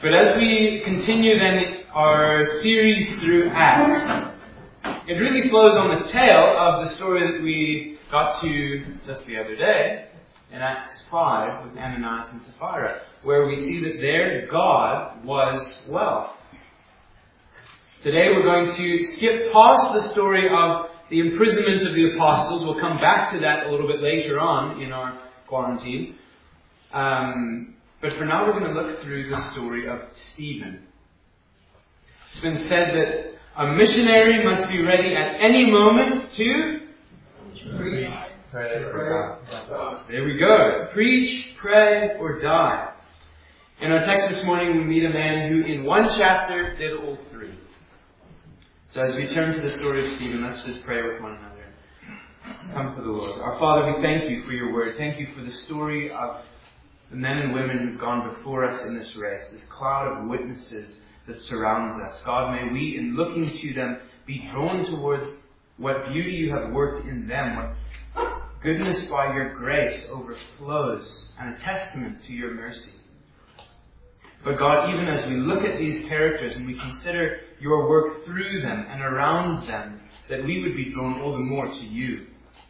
But as we continue then our series through Acts, it really flows on the tail of the story that we got to just the other day in Acts 5 with Ananias and Sapphira, where we see that their God was wealth. Today we're going to skip past the story of the imprisonment of the apostles. We'll come back to that a little bit later on in our quarantine. But for now we're going to look through the story of Stephen. It's been said that a missionary must be ready at any moment to preach, pray, or die. There we go. Preach, pray, or die. In our text this morning we meet a man who in one chapter did all three. So as we turn to the story of Stephen, let's just pray with one another. Come to the Lord. Our Father, we thank you for your word. Thank you for the story of the men and women who've gone before us in this race, this cloud of witnesses that surrounds us. God, may we, in looking to them, be drawn toward what beauty you have worked in them, what goodness by your grace overflows, and a testament to your mercy. But God, even as we look at these characters and we consider your work through them and around them, that we would be drawn all the more to you.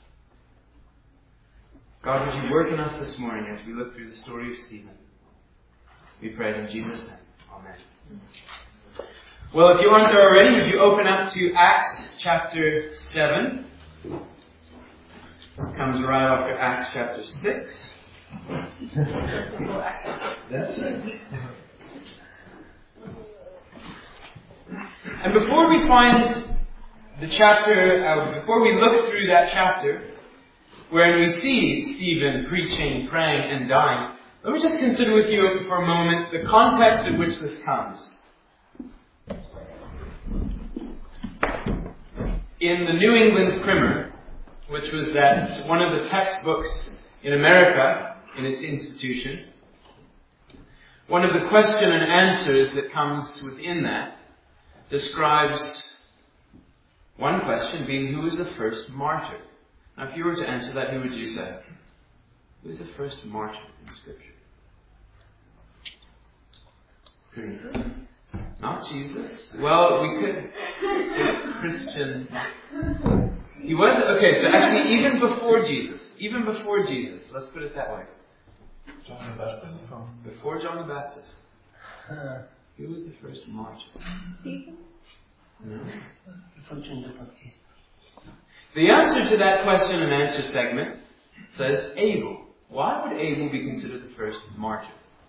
God, would you work in us this morning as we look through the story of Stephen? We pray in Jesus' name. Amen. Well, if you aren't there already, would you open up to Acts chapter 7? It comes right after Acts chapter 6. That's it. And before we find the chapter, before we look through that chapter, where we see Stephen preaching, praying, and dying, let me just consider with you for a moment the context in which this comes. In the New England Primer, which was that one of the textbooks in America, in its institution, one of the question and answers that comes within that describes one question being, who was the first martyr? Now, if you were to answer that, who would you say? Who was the first martyr in Scripture? Not Jesus. Well, we could. Christian. He was, okay, so actually even before Jesus, let's put it that way. John the Baptist. Before John the Baptist. Who was the first martyr? Stephen? No. Before John the Baptist. The answer to that question and answer segment says Abel. Why would Abel be considered the first martyr?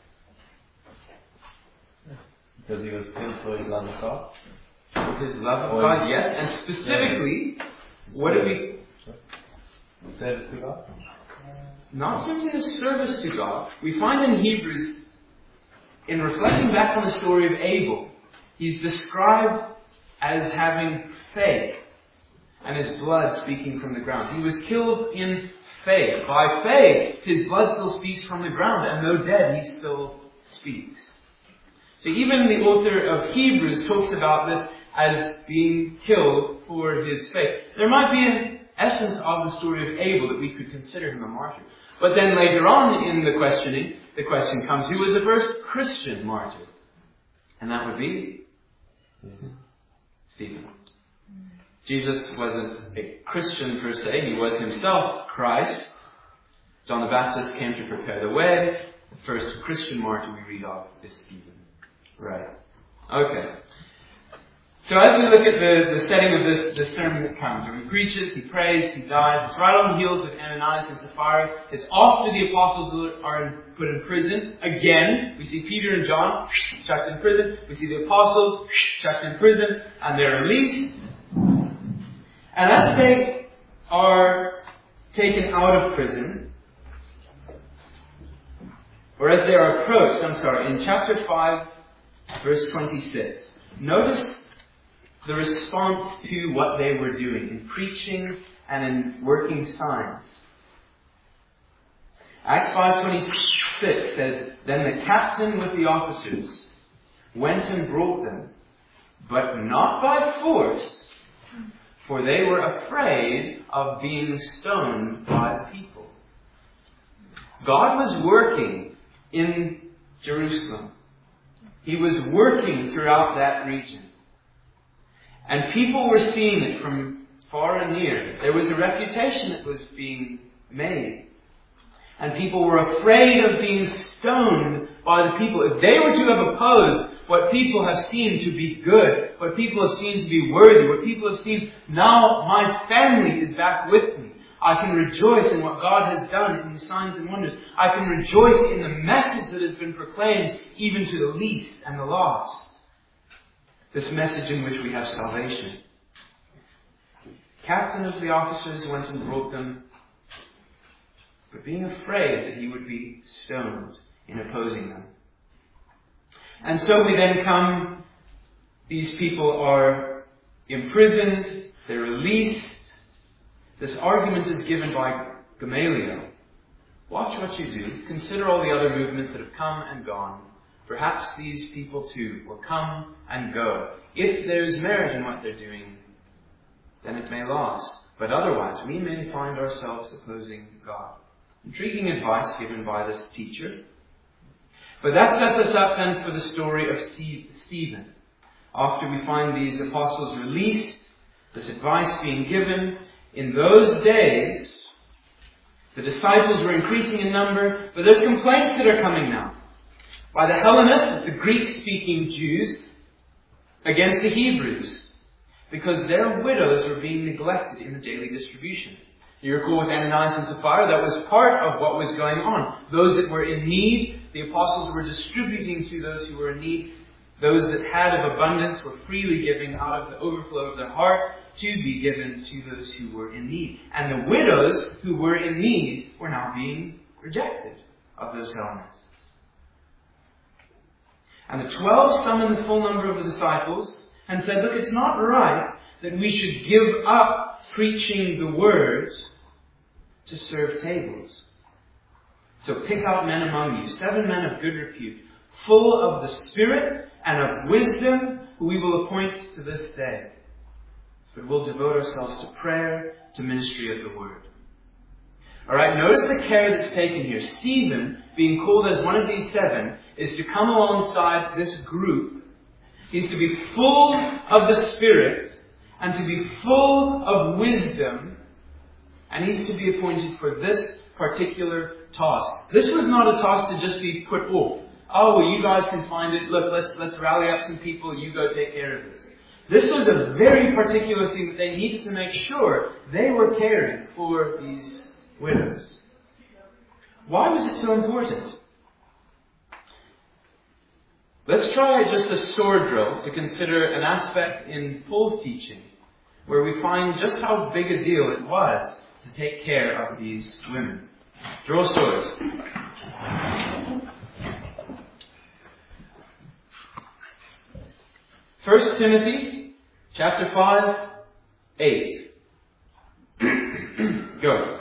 Because he was killed for his love of God. His love of God, yes. And specifically, what do we... Service to God? Not simply his service to God. We find in Hebrews, in reflecting back on the story of Abel, he's described as having faith and his blood speaking from the ground. He was killed in faith. By faith, his blood still speaks from the ground, and though dead, he still speaks. So even the author of Hebrews talks about this as being killed for his faith. There might be an essence of the story of Abel that we could consider him a martyr. But then later on in the questioning, the question comes, who was the first Christian martyr? And that would be Stephen. Jesus wasn't a Christian per se. He was himself Christ. John the Baptist came to prepare the way. The first Christian martyr we read of is Stephen. Right. Okay. So as we look at the setting of this sermon that comes, where he preaches, he prays, he dies, it's right on the heels of Ananias and Sapphira. It's after the apostles are put in prison. Again, we see Peter and John chucked in prison. We see the apostles chucked in prison, and they're released. And as they are taken out of prison, or as they are approached, in chapter 5, verse 26, notice the response to what they were doing in preaching and in working signs. Acts 5:26 says, then the captain with the officers went and brought them, but not by force, for they were afraid of being stoned by the people. God was working in Jerusalem. He was working throughout that region. And people were seeing it from far and near. There was a reputation that was being made. And people were afraid of being stoned by the people. If they were to have opposed what people have seen to be good, what people have seen to be worthy, what people have seen, now my family is back with me. I can rejoice in what God has done in His signs and wonders. I can rejoice in the message that has been proclaimed even to the least and the lost. This message in which we have salvation. Captain of the officers went and brought them, but being afraid that he would be stoned in opposing them. And so we then come, these people are imprisoned, they're released. This argument is given by Gamaliel. Watch what you do. Consider all the other movements that have come and gone. Perhaps these people too will come and go. If there's merit in what they're doing, then it may last. But otherwise, we may find ourselves opposing God. Intriguing advice given by this teacher. But that sets us up then for the story of Stephen. After we find these apostles released, this advice being given, in those days, the disciples were increasing in number, but there's complaints that are coming now. By the Hellenists, the Greek-speaking Jews, against the Hebrews, because their widows were being neglected in the daily distribution. You recall with Ananias and Sapphira, that was part of what was going on. Those that were in need, the apostles were distributing to those who were in need. Those that had of abundance were freely giving out of the overflow of their heart to be given to those who were in need. And the widows who were in need were now being rejected of those Hellenists. And the 12 summoned the full number of the disciples and said, look, it's not right that we should give up preaching the word to serve tables. So pick out men among you, 7 men of good repute, full of the Spirit and of wisdom, who we will appoint to this day. But we'll devote ourselves to prayer, to ministry of the word. Alright, notice the care that's taken here. Stephen, being called as one of these 7, is to come alongside this group. He's to be full of the Spirit and to be full of wisdom. And he's to be appointed for this particular task. This was not a task to just be put off. Oh, well, you guys can find it. Look, let's rally up some people. You go take care of this. This was a very particular thing that they needed to make sure they were caring for these widows. Why was it so important? Let's try just a sword drill to consider an aspect in Paul's teaching where we find just how big a deal it was to take care of these women. Draw swords. 1 Timothy chapter 5, 8. Go.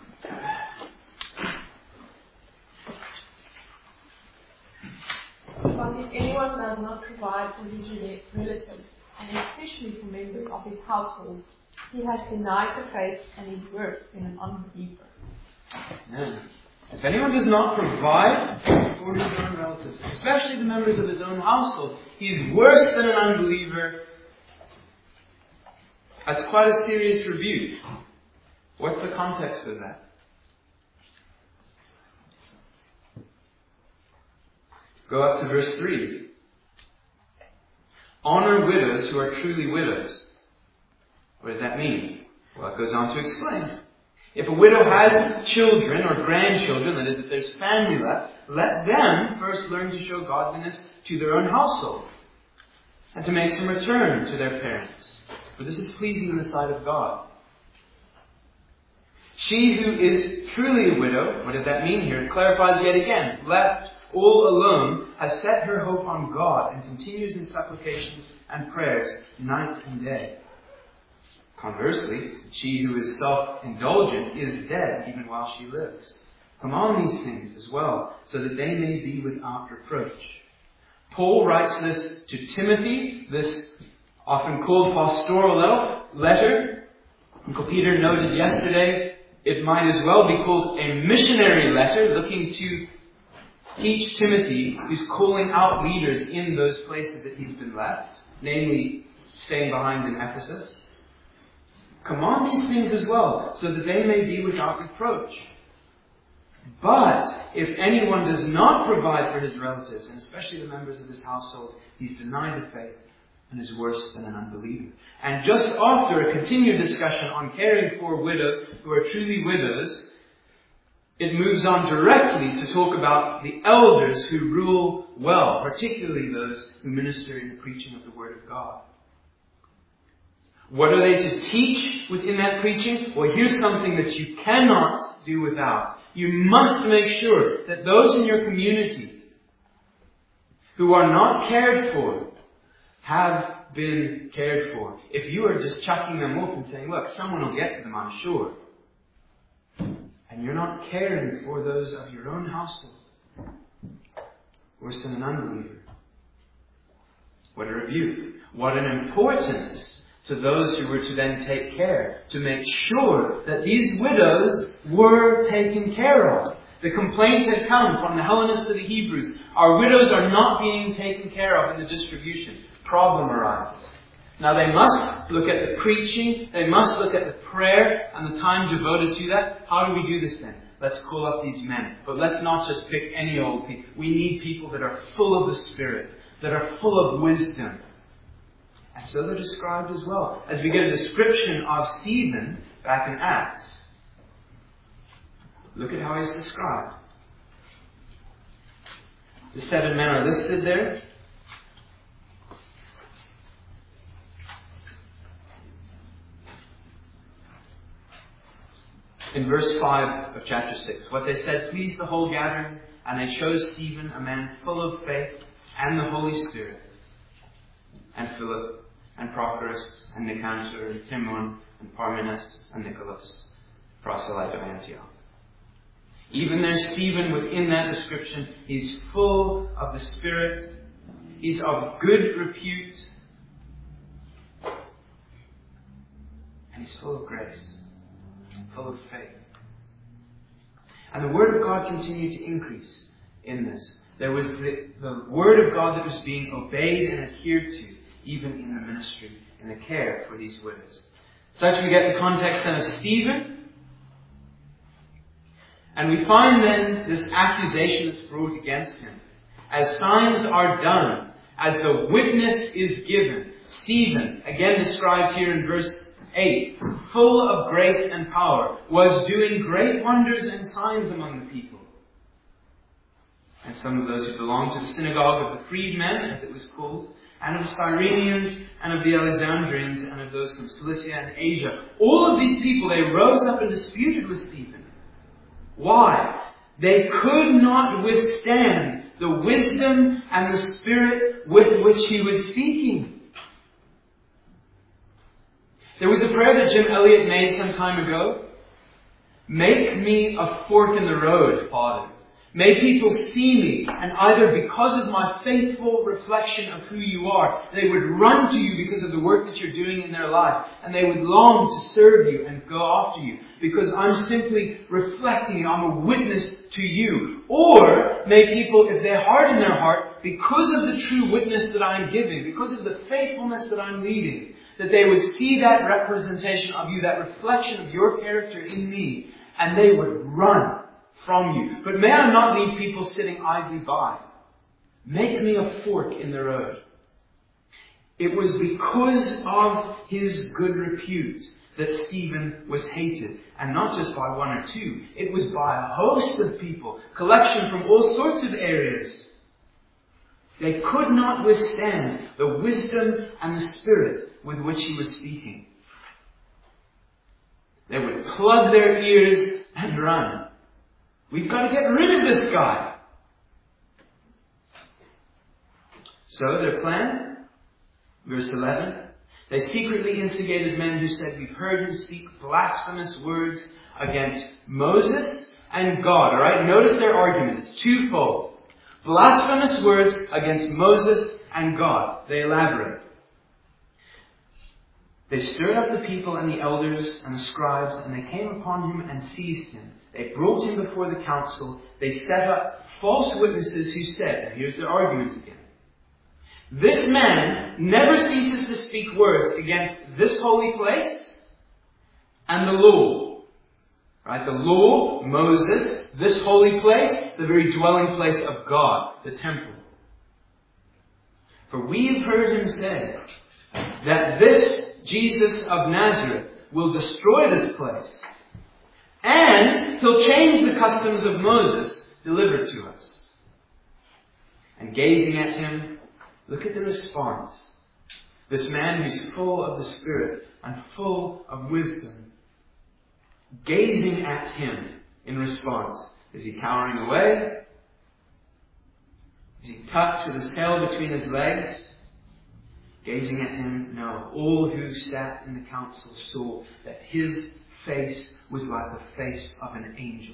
But if anyone does not provide for his relatives, and especially for members of his household, he has denied the faith and is worse than an unbeliever. Yeah. If anyone does not provide for his own relatives, especially the members of his own household, he's worse than an unbeliever. That's quite a serious rebuke. What's the context of that? Go up to verse 3. Honor widows who are truly widows. What does that mean? Well, it goes on to explain. If a widow has children or grandchildren, that is, if there's family left, let them first learn to show godliness to their own household and to make some return to their parents. For this is pleasing in the sight of God. She who is truly a widow, what does that mean here? It clarifies yet again. Left all alone, has set her hope on God and continues in supplications and prayers night and day. Conversely, she who is self-indulgent is dead even while she lives. Come on these things as well, so that they may be without reproach. Paul writes this to Timothy, this often called pastoral letter. Uncle Peter noted yesterday, it might as well be called a missionary letter looking to teach Timothy, who's calling out leaders in those places that he's been left, namely staying behind in Ephesus. Command these things as well, so that they may be without reproach. But if anyone does not provide for his relatives, and especially the members of his household, he's denied the faith and is worse than an unbeliever. And just after a continued discussion on caring for widows who are truly widows, it moves on directly to talk about the elders who rule well, particularly those who minister in the preaching of the Word of God. What are they to teach within that preaching? Well, here's something that you cannot do without. You must make sure that those in your community who are not cared for have been cared for. If you are just chucking them off and saying, look, someone will get to them, I'm sure, and you're not caring for those of your own household, worse than an unbeliever. What a rebuke. What an importance to those who were to then take care to make sure that these widows were taken care of. The complaint had come from the Hellenists to the Hebrews. Our widows are not being taken care of in the distribution. Problem arises. Now they must look at the preaching, they must look at the prayer and the time devoted to that. How do we do this then? Let's call up these men. But let's not just pick any old people. We need people that are full of the Spirit, that are full of wisdom. And so they're described as well. As we get a description of Stephen back in Acts, look at how he's described. The 7 men are listed there. In verse 5 of chapter 6, what they said pleased the whole gathering, and they chose Stephen, a man full of faith and the Holy Spirit, and Philip, and Prochorus, and Nicanor, and Timon, and Parmenas, and Nicholas, proselyte of Antioch. Even there, Stephen, within that description, he's full of the Spirit, he's of good repute, and he's full of grace, full of faith. And the Word of God continued to increase in this. There was the Word of God that was being obeyed and adhered to, even in the ministry, in the care for these widows. Such we get the context then of Stephen. And we find then this accusation that's brought against him. As signs are done, as the witness is given, Stephen, again described here in verse 8, full of grace and power, was doing great wonders and signs among the people. And some of those who belonged to the synagogue of the freedmen, as it was called, and of the Cyrenians, and of the Alexandrians, and of those from Cilicia and Asia. All of these people, they rose up and disputed with Stephen. Why? They could not withstand the wisdom and the spirit with which he was speaking. There was a prayer that Jim Elliot made some time ago. Make me a fork in the road, Father. May people see me, and either because of my faithful reflection of who you are, they would run to you because of the work that you're doing in their life, and they would long to serve you and go after you, because I'm simply reflecting, I'm a witness to you. Or may people, if they harden their heart, because of the true witness that I'm giving, because of the faithfulness that I'm leading, that they would see that representation of you, that reflection of your character in me, and they would run from you. But may I not leave people sitting idly by. Make me a fork in the road. It was because of his good repute that Stephen was hated. And not just by one or two. It was by a host of people. Collection from all sorts of areas. They could not withstand the wisdom and the spirit with which he was speaking. They would plug their ears and run. We've got to get rid of this guy. So their plan, verse 11, they secretly instigated men who said, we've heard him speak blasphemous words against Moses and God. Alright, notice their argument. It's twofold. Blasphemous words against Moses and God. They elaborate. They stirred up the people and the elders and the scribes, and they came upon him and seized him They brought him before the council. They set up false witnesses who said, and here's their argument again, this man never ceases to speak words against this holy place and the law. Right? The law, Moses, this holy place, the very dwelling place of God, the temple. For we have heard him say that this Jesus of Nazareth will destroy this place, and he'll change the customs of Moses delivered to us. And gazing at him, look at the response. This man who's full of the Spirit and full of wisdom, gazing at him in response. Is he cowering away? Is he tucked with his tail between his legs? Gazing at him? No. All who sat in the council saw that his face was like the face of an angel.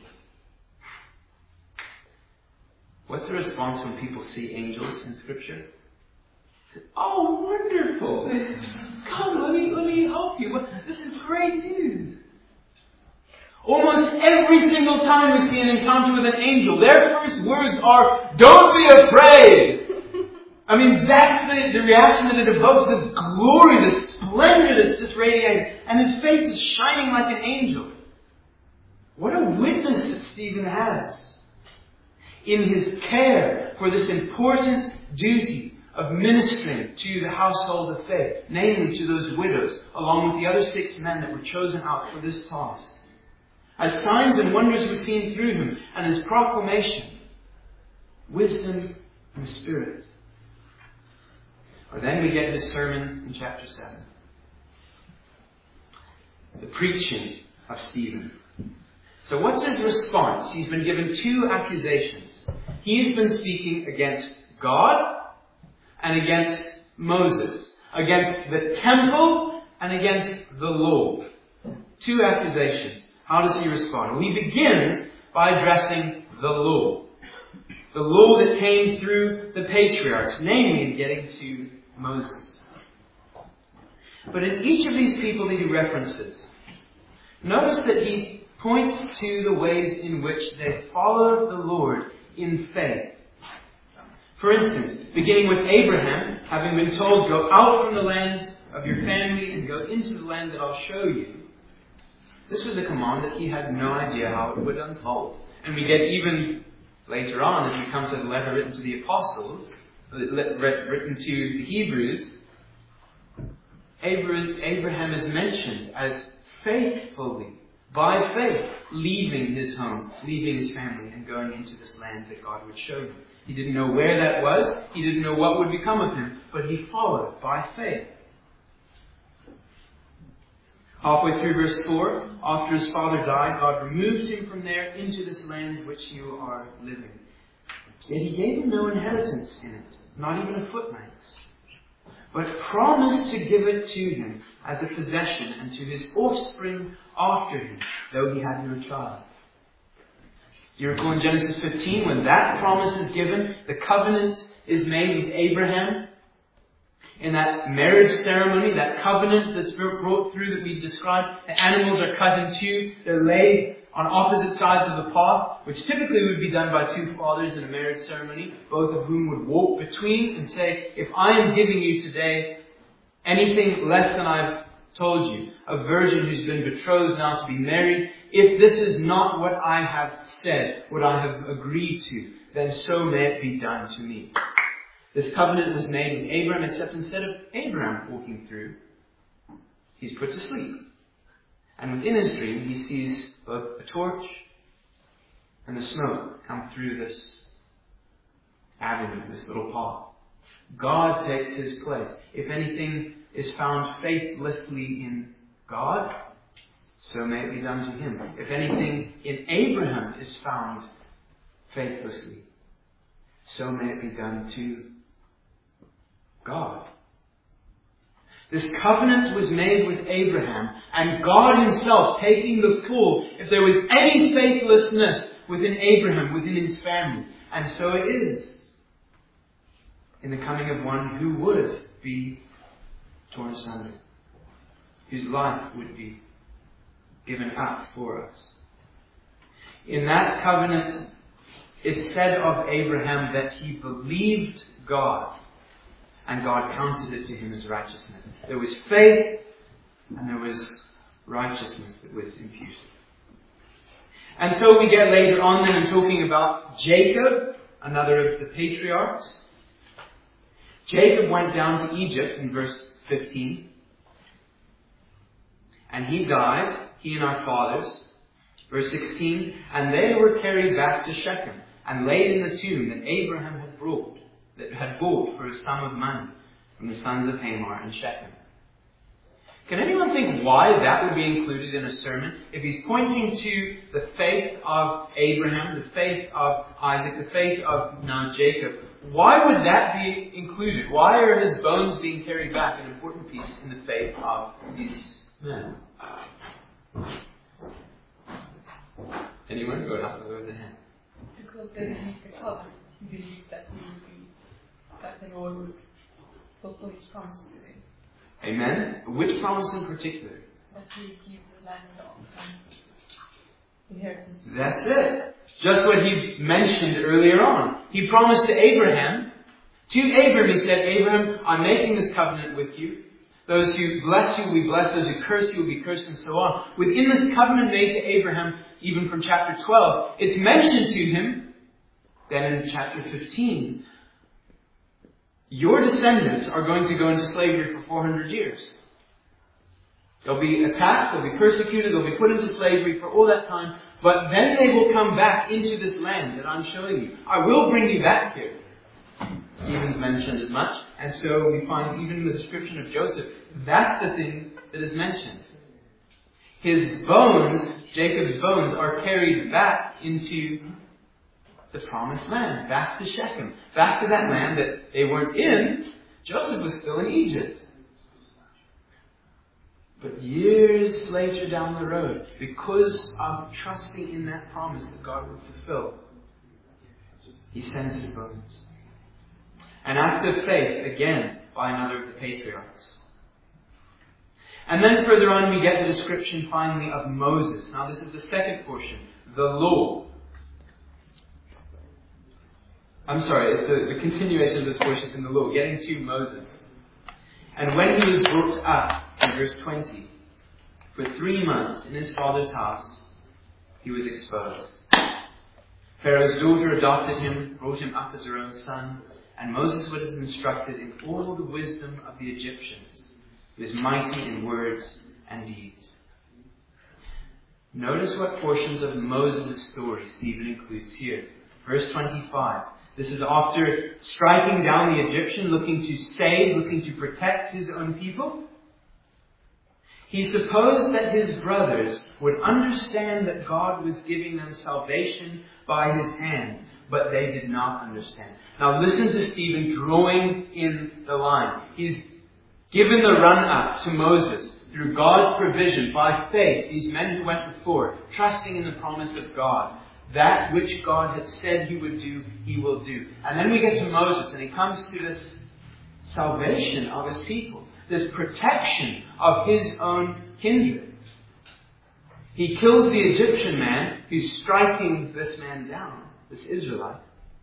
What's the response when people see angels in Scripture? Oh, wonderful! Come, let me help you. This is great news. Almost every single time we see an encounter with an angel, their first words are, "Don't be afraid!" I mean, that's the reaction that it evokes, this glory, this splendor that's just radiating. And his face is shining like an angel. What a witness that Stephen has in his care for this important duty of ministering to the household of faith, namely to those widows, along with the other 6 men that were chosen out for this task. As signs and wonders were seen through him, and his proclamation, wisdom and Spirit. Or then we get his sermon in chapter 7. The preaching of Stephen. So what's his response? He's been given 2 accusations. He's been speaking against God and against Moses. Against the temple and against the law. 2 accusations. How does he respond? Well, he begins by addressing the law. The law that came through the patriarchs, namely in getting to Moses. But in each of these people that he references, notice that he points to the ways in which they followed the Lord in faith. For instance, beginning with Abraham, having been told, "Go out from the land of your family and go into the land that I'll show you." This was a command that he had no idea how it would unfold. And we get even later on, as we come to the letter written to the apostles, written to the Hebrews, Abraham is mentioned as faithfully, by faith, leaving his home, leaving his family, and going into this land that God would show him. He didn't know where that was. He didn't know what would become of him, but he followed by faith. Halfway through verse 4, after his father died, God removed him from there into this land which you are living. Yet he gave him no inheritance in it, not even a footnotes, but promised to give it to him as a possession and to his offspring after him, though he had no child. Do you recall in Genesis 15, when that promise is given, the covenant is made with Abraham? In that marriage ceremony, that covenant that's brought through that we described, the animals are cut in 2, they're laid on opposite sides of the path, which typically would be done by 2 fathers in a marriage ceremony, both of whom would walk between and say, if I am giving you today anything less than I've told you, a virgin who's been betrothed now to be married, if this is not what I have said, what I have agreed to, then so may it be done to me. This covenant was made with Abraham, except instead of Abraham walking through, he's put to sleep. And within his dream, he sees both a torch and the smoke come through this avenue, this little path. God takes his place. If anything is found faithlessly in God, so may it be done to him. If anything in Abraham is found faithlessly, so may it be done to God. This covenant was made with Abraham, and God himself taking the full, if there was any faithlessness within Abraham, within his family. And so it is in the coming of one who would be torn asunder, whose life would be given up for us. In that covenant, it's said of Abraham that he believed God, and God counted it to him as righteousness. There was faith, and there was righteousness that was imputed. And so we get later on then in talking about Jacob, another of the patriarchs. Jacob went down to Egypt in verse 15. And he died, he and our fathers. Verse 16, and they were carried back to Shechem and laid in the tomb that Abraham had bought for a sum of money from the sons of Hamor and Shechem. Can anyone think why that would be included in a sermon? If he's pointing to the faith of Abraham, the faith of Isaac, the faith of now Jacob, why would that be included? Why are his bones being carried back, an important piece in the faith of these men? Anyone? Go up. There was a hand. Because they believed the covenant. He believed that that the Lord would fulfill his promise to them. Amen. Which promise in particular? That he would give the land of inheritance. That's it. Just what he mentioned earlier on. He promised to Abraham. To Abraham he said, Abraham, I'm making this covenant with you. Those who bless you will be blessed. Those who curse you will be cursed, and so on. Within this covenant made to Abraham, even from chapter 12, it's mentioned to him, then in chapter 15, your descendants are going to go into slavery for 400 years. They'll be attacked, they'll be persecuted, they'll be put into slavery for all that time, but then they will come back into this land that I'm showing you. I will bring you back here. Stephen's mentioned as much, and so we find even in the description of Joseph, that's the thing that is mentioned. His bones, Jacob's bones, are carried back into the promised land, back to Shechem, back to that land that they weren't in. Joseph was still in Egypt. But years later down the road, because of trusting in that promise that God would fulfill, he sends his bones. An act of faith, again, by another of the patriarchs. And then further on we get the description finally of Moses. Now this is the second portion, the law. I'm sorry, it's the continuation of this portion in the law, getting to Moses. And when he was brought up, in verse 20, for 3 months in his father's house, he was exposed. Pharaoh's daughter adopted him, brought him up as her own son, and Moses was instructed in all the wisdom of the Egyptians. He was mighty in words and deeds. Notice what portions of Moses' story Stephen includes here. Verse 25. This is after striking down the Egyptian, looking to save, looking to protect his own people. He supposed that his brothers would understand that God was giving them salvation by his hand, but they did not understand. Now listen to Stephen drawing in the line. He's given the run-up to Moses through God's provision by faith. These men who went before, trusting in the promise of God. That which God had said he would do, he will do. And then we get to Moses, and he comes to this salvation of his people. This protection of his own kindred. He kills the Egyptian man who's striking this man down, this Israelite.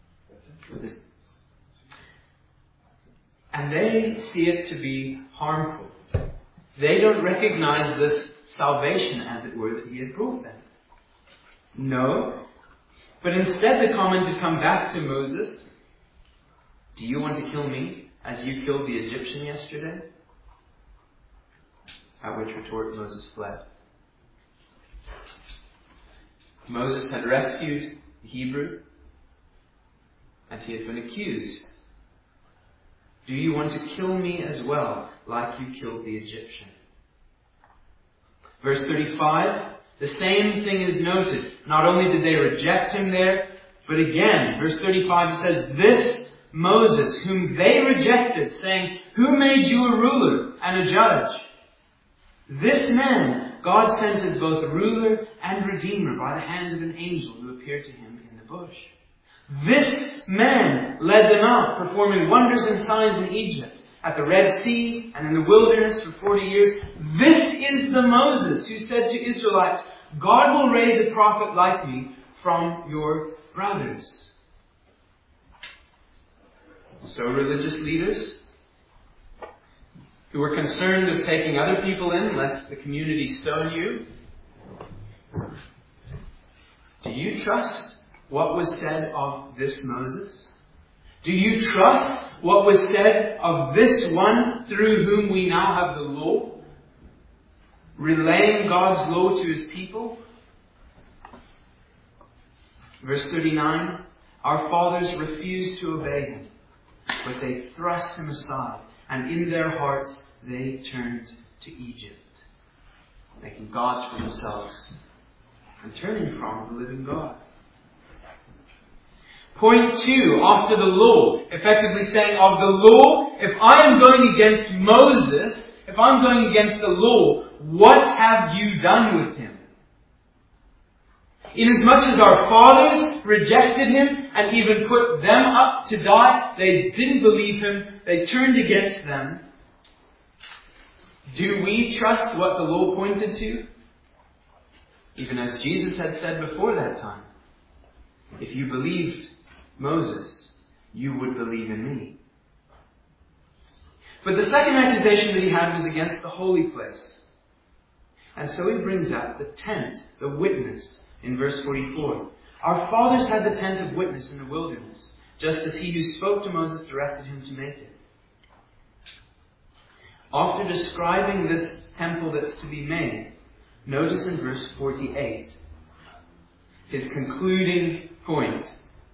And they see it to be harmful. They don't recognize this salvation, as it were, that he had brought them. No. But instead the comment had come back to Moses. Do you want to kill me as you killed the Egyptian yesterday? At which retort Moses fled. Moses had rescued the Hebrew, and he had been accused. Do you want to kill me as well, like you killed the Egyptian? Verse 35, the same thing is noted. Not only did they reject him there, but again, verse 35 says, this Moses, whom they rejected, saying, who made you a ruler and a judge? This man God sent as both ruler and redeemer by the hand of an angel who appeared to him in the bush. This man led them out, performing wonders and signs in Egypt, at the Red Sea, and in the wilderness for 40 years. This is the Moses who said to Israelites, God will raise a prophet like me from your brothers. So religious leaders who were concerned of taking other people in lest the community stone you. Do you trust what was said of this Moses? Do you trust what was said of this one through whom we now have the law? Relaying God's law to His people? Verse 39, our fathers refused to obey Him, but they thrust Him aside, and in their hearts they turned to Egypt, making gods for themselves and turning from the living God. Point 2, after the law, effectively saying of the law, if I am going against Moses, if I'm going against the law, what have you done with him? Inasmuch as our fathers rejected him and even put them up to die, they didn't believe him, they turned against them. Do we trust what the law pointed to? Even as Jesus had said before that time, if you believed Moses, you would believe in me. But the second accusation that he had was against the holy place. And so he brings up the tent, the witness, in verse 44. Our fathers had the tent of witness in the wilderness, just as he who spoke to Moses directed him to make it. After describing this temple that's to be made, notice in verse 48, his concluding point.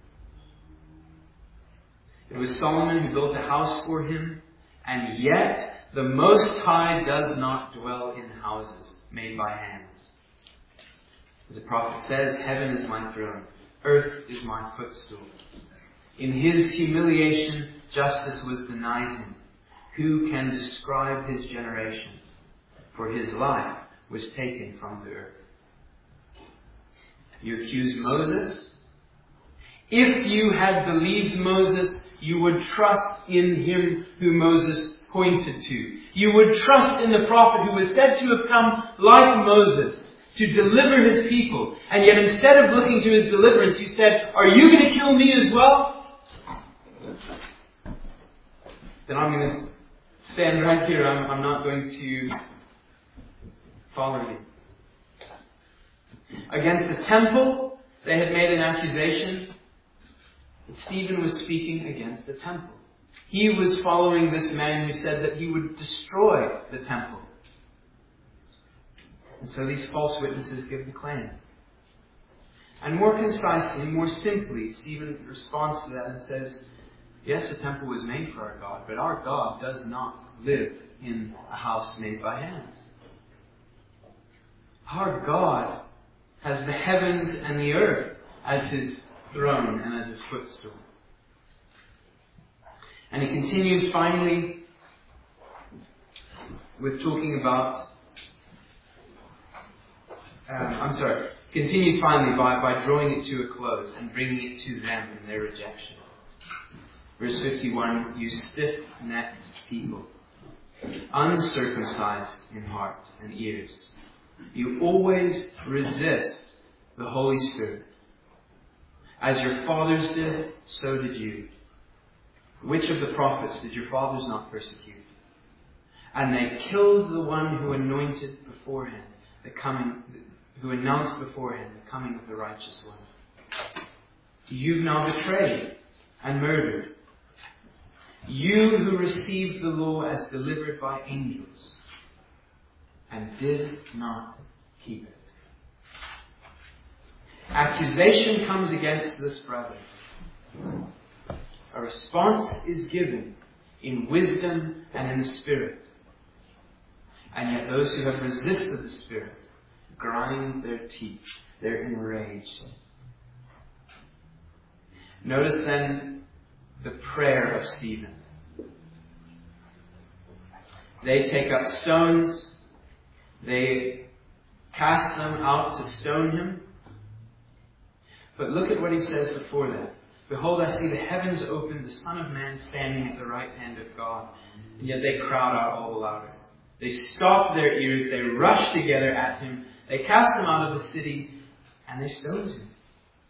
It was Solomon who built a house for him, and yet the Most High does not dwell in houses made by hands. As the prophet says, heaven is my throne, earth is my footstool. In his humiliation, justice was denied him. Who can describe his generation? For his life was taken from the earth. You accuse Moses? If you had believed Moses, you would trust in him who Moses pointed to. You would trust in the prophet who was said to have come like Moses to deliver his people. And yet instead of looking to his deliverance, you said, are you going to kill me as well? Then I'm going to stand right here. I'm not going to follow you. Against the temple, they had made an accusation. Stephen was speaking against the temple. He was following this man who said that he would destroy the temple. And so these false witnesses give the claim. And more concisely, more simply, Stephen responds to that and says, yes, a temple was made for our God, but our God does not live in a house made by hands. Our God has the heavens and the earth as his throne and as his footstool. And he continues finally with talking about continues finally by drawing it to a close and bringing it to them in their rejection. Verse 51, you stiff-necked people, uncircumcised in heart and ears. You always resist the Holy Spirit. As your fathers did, so did you. Which of the prophets did your fathers not persecute? And they killed the one who anointed beforehand, who announced beforehand the coming of the righteous one. You've now betrayed and murdered. You who received the law as delivered by angels and did not keep it. Accusation comes against this brother. A response is given in wisdom and in the Spirit. And yet those who have resisted the Spirit grind their teeth. They're enraged. Notice then the prayer of Stephen. They take up stones. They cast them out to stone him. But look at what he says before that. Behold, I see the heavens open, the Son of Man standing at the right hand of God. And yet they crowd out all the louder. They stop their ears. They rush together at him. They cast him out of the city and they stoned him.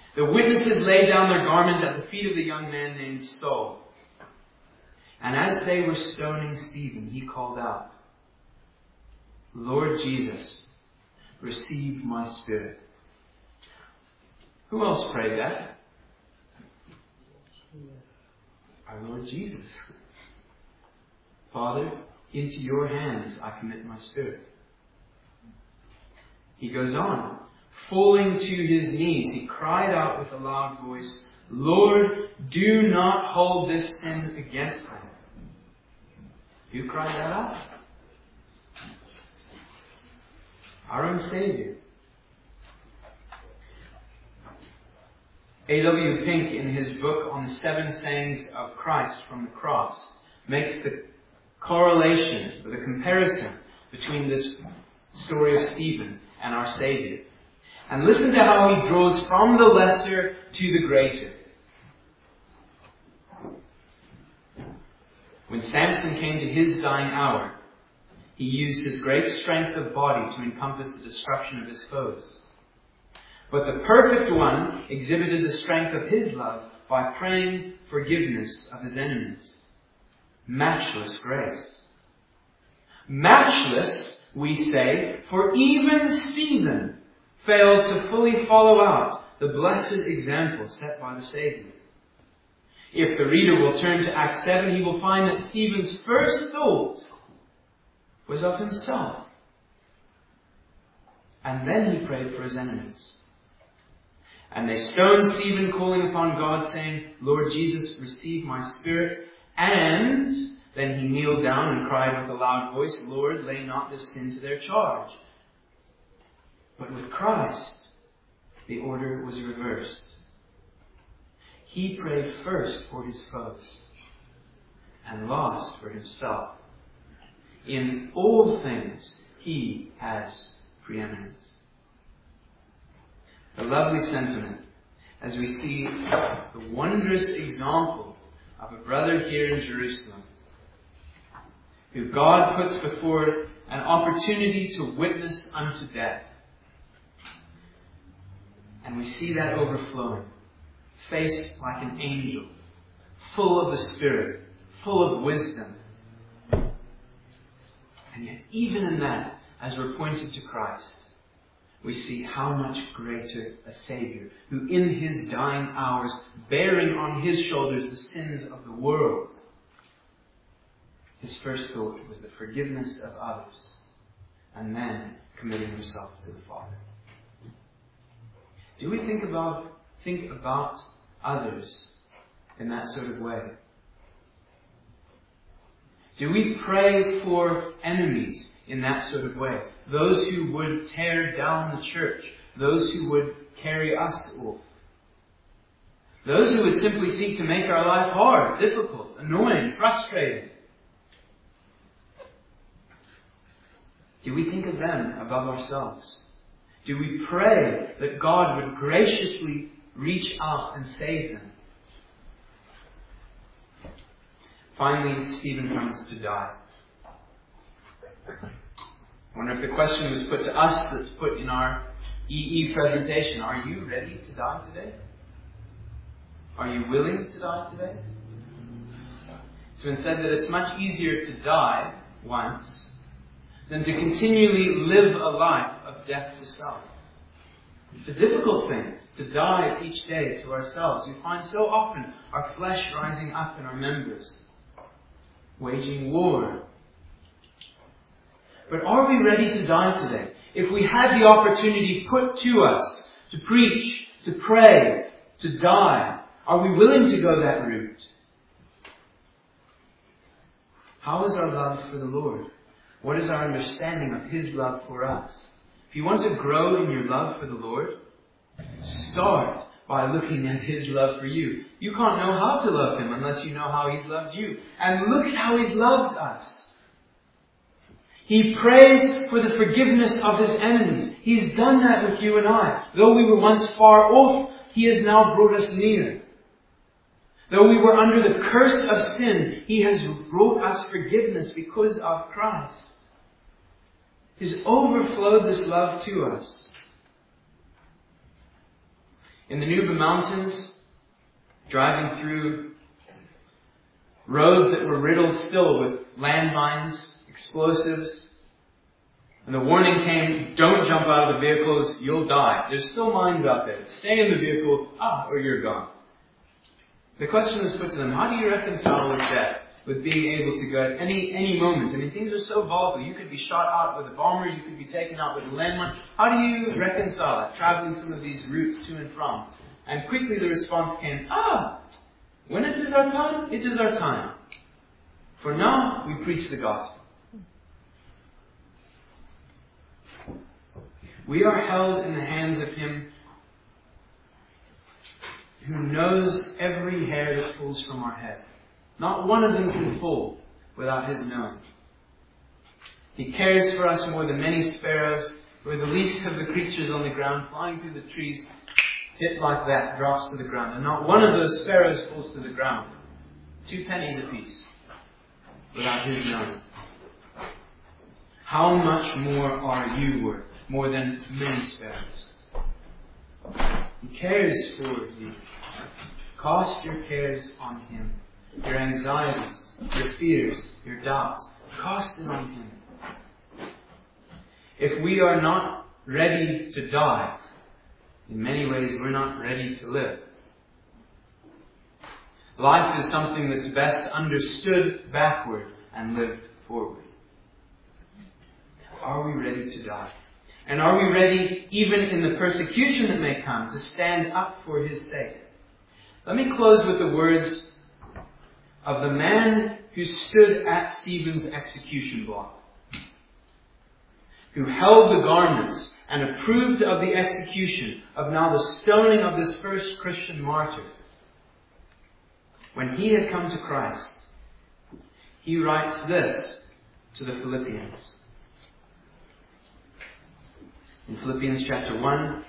The witnesses laid down their garments at the feet of the young man named Saul. And as they were stoning Stephen, he called out, Lord Jesus, receive my spirit. Who else prayed that? Our Lord Jesus. Father, into your hands I commit my spirit. He goes on. Falling to his knees, he cried out with a loud voice, Lord, do not hold this sin against them. Who cried that out? Our own Savior. A.W. Pink, in his book on the 7 sayings of Christ from the cross, makes the correlation, or the comparison between this story of Stephen and our Savior. And listen to how he draws from the lesser to the greater. When Samson came to his dying hour, he used his great strength of body to encompass the destruction of his foes. But the perfect one exhibited the strength of his love by praying forgiveness of his enemies. Matchless grace. Matchless, we say, for even Stephen failed to fully follow out the blessed example set by the Savior. If the reader will turn to Acts 7, he will find that Stephen's first thought was of himself. And then he prayed for his enemies. And they stoned Stephen, calling upon God, saying, Lord Jesus, receive my spirit. And then he kneeled down and cried with a loud voice, Lord, lay not this sin to their charge. But with Christ, the order was reversed. He prayed first for his foes and last for himself. In all things, he has preeminence. A lovely sentiment as we see the wondrous example of a brother here in Jerusalem who God puts before an opportunity to witness unto death. And we see that overflowing, face like an angel, full of the Spirit, full of wisdom. And yet, even in that, as we're pointed to Christ, we see how much greater a Savior, who in his dying hours, bearing on his shoulders the sins of the world, his first thought was the forgiveness of others, and then committing himself to the Father. Do we think about others in that sort of way? Do we pray for enemies in that sort of way? Those who would tear down the church. Those who would carry us off. Those who would simply seek to make our life hard, difficult, annoying, frustrating. Do we think of them above ourselves? Do we pray that God would graciously reach out and save them? Finally, Stephen comes to die. I wonder if the question was put to us that's put in our EE presentation. Are you ready to die today? Are you willing to die today? It's been said that it's much easier to die once than to continually live a life of death to self. It's a difficult thing to die each day to ourselves. We find so often our flesh rising up in our members, waging war. But are we ready to die today? If we had the opportunity put to us to preach, to pray, to die, are we willing to go that route? How is our love for the Lord? What is our understanding of His love for us? If you want to grow in your love for the Lord, start by looking at His love for you. You can't know how to love Him unless you know how He's loved you. And look at how He's loved us. He prays for the forgiveness of His enemies. He's done that with you and I. Though we were once far off, He has now brought us near. Though we were under the curse of sin, He has brought us forgiveness because of Christ. He's overflowed this love to us. in the Nuba Mountains, driving through roads that were riddled still with landmines, explosives. And the warning came, don't jump out of the vehicles, you'll die. There's still mines out there. Stay in the vehicle, or you're gone. The question was put to them, how do you reconcile with death? With being able to go at any moment. I mean, things are so volatile. You could be shot out with a bomber, you could be taken out with a landmine. How do you reconcile that, traveling some of these routes to and from? And quickly the response came, when it is our time, it is our time. For now, we preach the gospel. We are held in the hands of Him who knows every hair that falls from our head. Not one of them can fall without His knowing. He cares for us more than many sparrows, or the least of the creatures on the ground, flying through the trees, hit like that, drops to the ground. And not one of those sparrows falls to the ground. 2 pennies apiece, without His knowing. How much more are you worth? More than many sparrows. He cares for you. Cast your cares on Him. Your anxieties, your fears, your doubts. Cast it on Him. If we are not ready to die, in many ways we're not ready to live. Life is something that's best understood backward and lived forward. Are we ready to die? And are we ready, even in the persecution that may come, to stand up for His sake? Let me close with the words of the man who stood at Stephen's execution block, who held the garments and approved of the execution of now the stoning of this first Christian martyr. When he had come to Christ, he writes this to the Philippians. In Philippians chapter 1,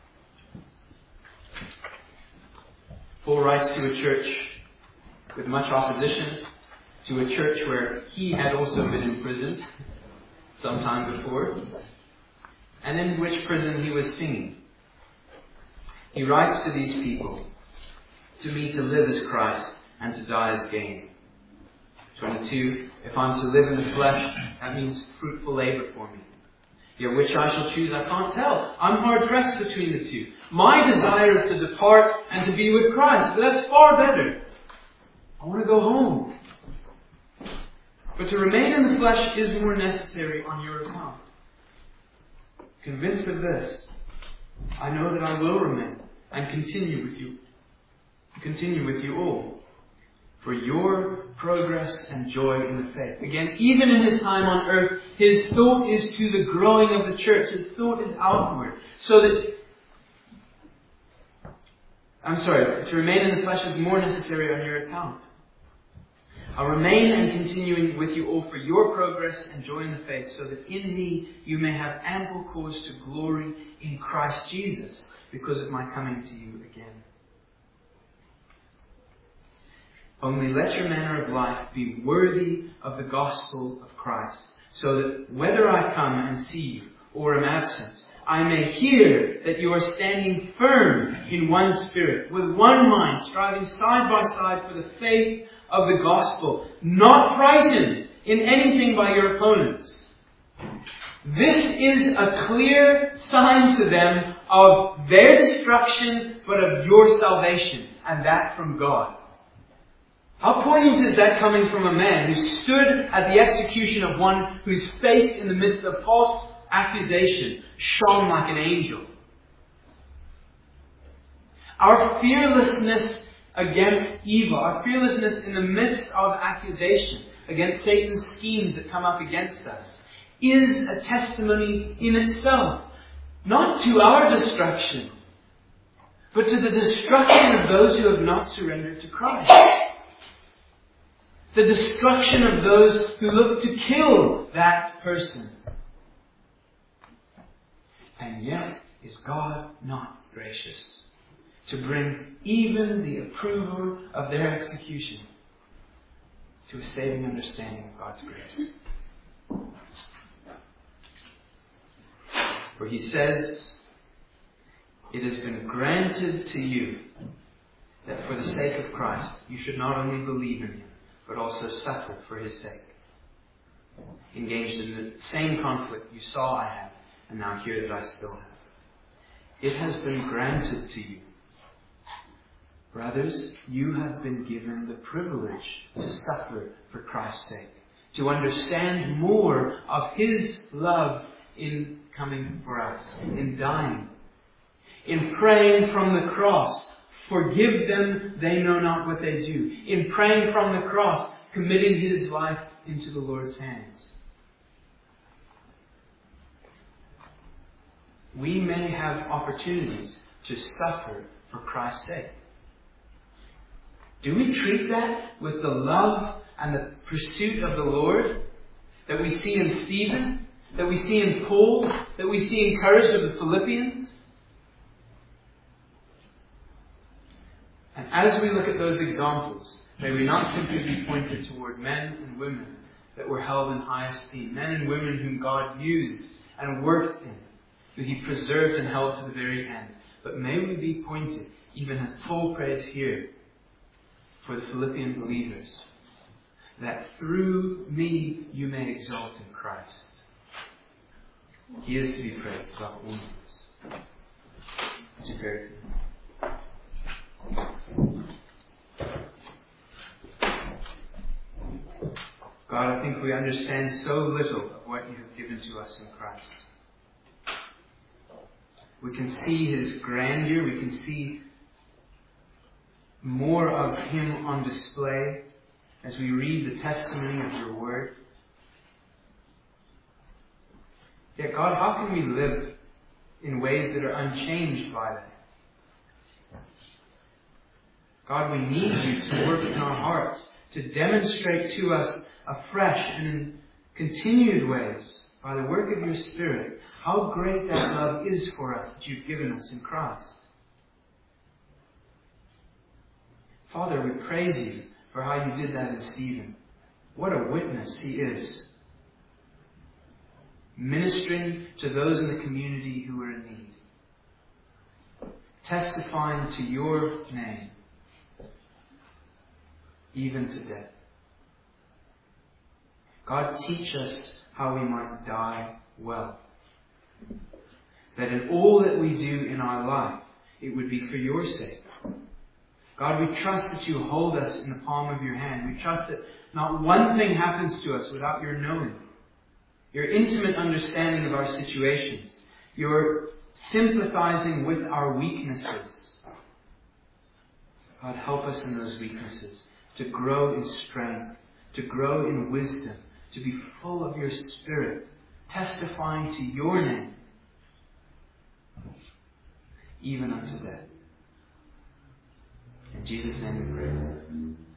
Paul writes to a church with much opposition, to a church where he had also been imprisoned some time before, and in which prison he was singing. He writes to these people, to me to live is Christ, and to die is gain. 22, if I'm to live in the flesh, that means fruitful labor for me. Yet which I shall choose, I can't tell. I'm hard pressed between the two. My desire is to depart and to be with Christ, but that's far better. I want to go home. But to remain in the flesh is more necessary on your account. Convinced of this, I know that I will remain and continue with you all, for your progress and joy in the faith. Again, even in his time on earth, his thought is to the growing of the church. His thought is outward. To remain in the flesh is more necessary on your account. I'll remain and continue with you all for your progress and joy in the faith, so that in me you may have ample cause to glory in Christ Jesus because of my coming to you again. Only let your manner of life be worthy of the gospel of Christ, so that whether I come and see you or am absent, I may hear that you are standing firm in one spirit, with one mind, striving side by side for the faith of the gospel, not frightened in anything by your opponents. This is a clear sign to them of their destruction, but of your salvation, and that from God. How poignant is that coming from a man who stood at the execution of one whose face in the midst of false accusation shone like an angel? Our fearlessness against evil, our fearlessness in the midst of accusation, against Satan's schemes that come up against us, is a testimony in itself. Not to our destruction, but to the destruction of those who have not surrendered to Christ. The destruction of those who look to kill that person. And yet, is God not gracious to bring even the approval of their execution to a saving understanding of God's grace? For he says it has been granted to you that for the sake of Christ, you should not only believe in Him, but also suffer for His sake. Engaged in the same conflict you saw I had, and now hear that I still have. It has been granted to you. Brothers, you have been given the privilege to suffer for Christ's sake, to understand more of His love in coming for us, in dying, in praying from the cross, forgive them, they know not what they do, in praying from the cross, committing His life into the Lord's hands. We may have opportunities to suffer for Christ's sake. Do we treat that with the love and the pursuit of the Lord that we see in Stephen, that we see in Paul, that we see encouraged of the Philippians? And as we look at those examples, may we not simply be pointed toward men and women that were held in high esteem, men and women whom God used and worked in, who He preserved and held to the very end. But may we be pointed, even as Paul prays here, for the Philippian believers, that through me you may exalt in Christ. He is to be praised above all names. Would you pray? God, I think we understand so little of what you have given to us in Christ. We can see His grandeur, we can see more of Him on display as we read the testimony of your word. Yet God, how can we live in ways that are unchanged by that? God, we need you to work in our hearts, to demonstrate to us afresh and in continued ways by the work of your Spirit how great that love is for us that you've given us in Christ. Father, we praise you for how you did that in Stephen. What a witness he is. Ministering to those in the community who are in need. Testifying to your name. Even to death. God, teach us how we might die well. That in all that we do in our life, it would be for your sake. God, we trust that you hold us in the palm of your hand. We trust that not one thing happens to us without your knowing. Your intimate understanding of our situations. Your sympathizing with our weaknesses. God, help us in those weaknesses to grow in strength, to grow in wisdom, to be full of your Spirit, testifying to your name, even unto death. In Jesus' name we pray.